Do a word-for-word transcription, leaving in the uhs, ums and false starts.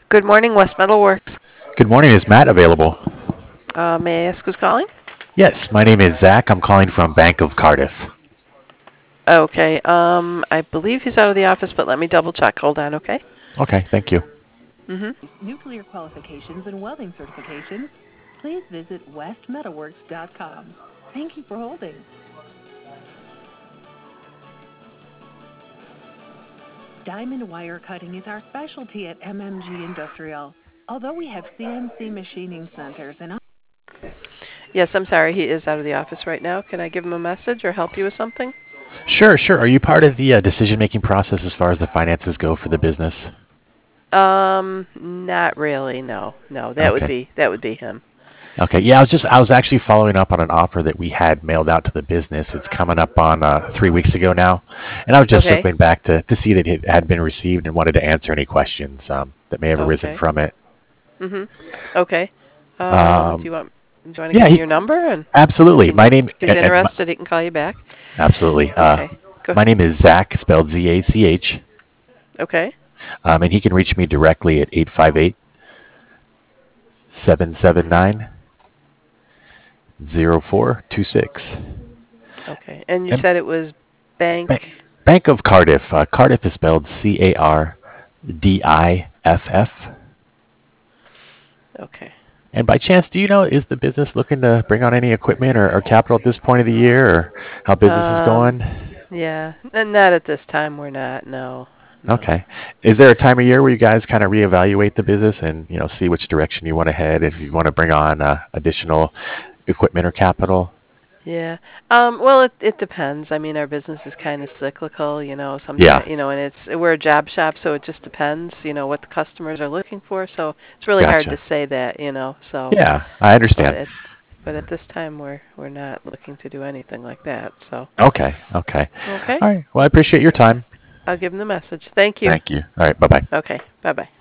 Good morning, West Metalworks. Good morning. Is Matt available? Uh, may I ask who's calling? Yes, my name is Zach. I'm calling from Bank of Cardiff. Okay, um, I believe he's out of the office, but let me double check. Hold on, okay? Okay, thank you. Mm-hmm. Nuclear qualifications and welding certifications, please visit west metalworks dot com. Thank you for holding. Diamond wire cutting is our specialty at M M G Industrial. Although we have C N C machining centers and Yes, I'm sorry, he is out of the office right now. Can I give him a message or help you with something? Sure, sure. Are you part of the uh, decision-making process as far as the finances go for the business? Um, not really, no. No, that would Okay. be that would be him. Okay. Yeah, I was just I was actually following up on an offer that we had mailed out to the business. It's coming up on uh, three weeks ago now, and I was just Okay. circling back to to see that it had been received and wanted to answer any questions um, that may have arisen Okay. from it. Mm-hmm. Okay. Um, do Um, you want do you want to yeah, give me he, your number and he absolutely. can My name if he's and, and my, interested, he can call you back. absolutely. Uh, Okay. Go. my name is Zach, spelled Z A C H. Okay. Um, and he can reach me directly at eight five eight, seven seven nine, zero four two six. Okay. And you And said it was Bank, bank. Bank of Cardiff. Uh, Cardiff is spelled C A R D I F F. Okay. And by chance, do you know, is the business looking to bring on any equipment or, or capital at this point of the year, or how business is Um, going? yeah, n- not at this time. We're not. No, no. Okay. Is there a time of year where you guys kind of reevaluate the business and, you know, see which direction you want to head if you want to bring on uh, additional equipment or capital? Yeah. Um, well, it it depends. I mean, our business is kind of cyclical, you know, Yeah, sometimes, you know, and it's we're a job shop, so it just depends, you know, what the customers are looking for. So it's really hard to gotcha. say that, you know. So, Yeah, I but understand. at but at this time, we're we're not looking to do anything like that. So, Okay, okay. okay. All right. Well, I appreciate your time. I'll give them the message. Thank you. Thank you. All right, bye bye. Okay. Bye bye.